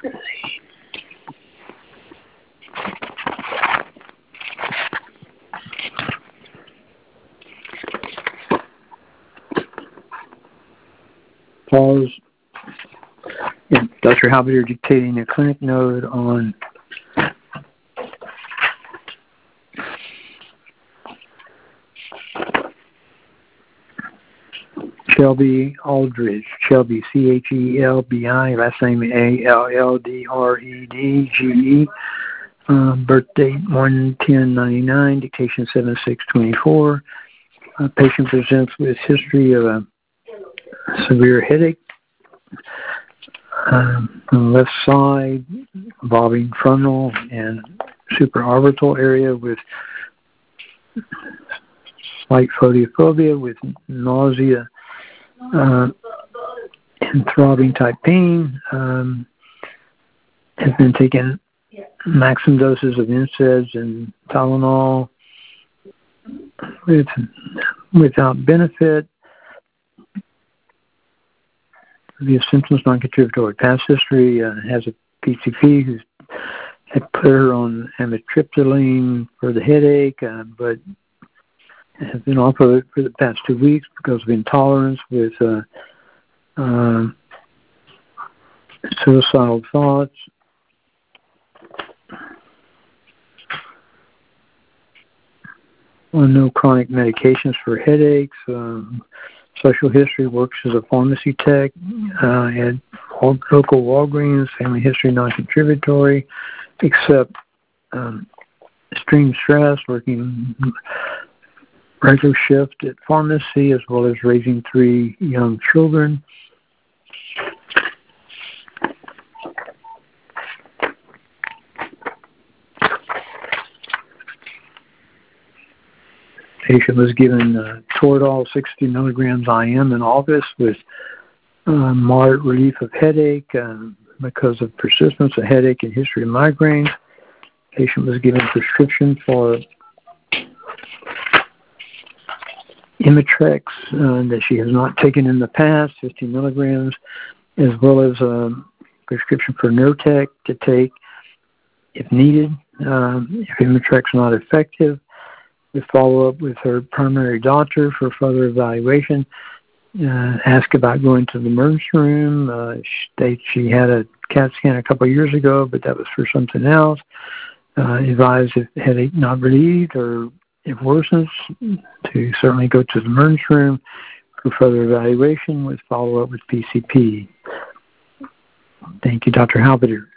Pause. Yeah, Dr. Halbiter dictating a clinic note on Shelby Aldridge. Shelby, Chelbi, last name Alldredge. Birth date 1/10/99, dictation 7/6/24. Patient presents with history of a severe headache on the left side, involving frontal and supraorbital area, with slight photophobia, with nausea and throbbing type pain. Has been taking maximum doses of NSAIDs and Tylenol without benefit. The symptoms non-contributory. Past history, has a PCP who had put her on amitriptyline for the headache, but has been off of it for the past 2 weeks because of intolerance with suicidal thoughts. No chronic medications for headaches. Social history, works as a pharmacy tech at local Walgreens. Family history non-contributory, except extreme stress, working regular shift at pharmacy, as well as raising 3 young children. Patient was given Toradol 60 milligrams IM in August with moderate relief of headache because of persistence of headache and history of migraines. Patient was given prescription for Imitrex that she has not taken in the past, 50 milligrams, as well as a prescription for Nurtec to take if needed. If Imitrex is not effective, we follow up with her primary doctor for further evaluation. Ask about going to the emergency room. States she had a CAT scan a couple of years ago, but that was for something else. Advise if headache not relieved or if worsens, to certainly go to the emergency room for further evaluation with follow-up with PCP. Thank you, Dr. Halbiter.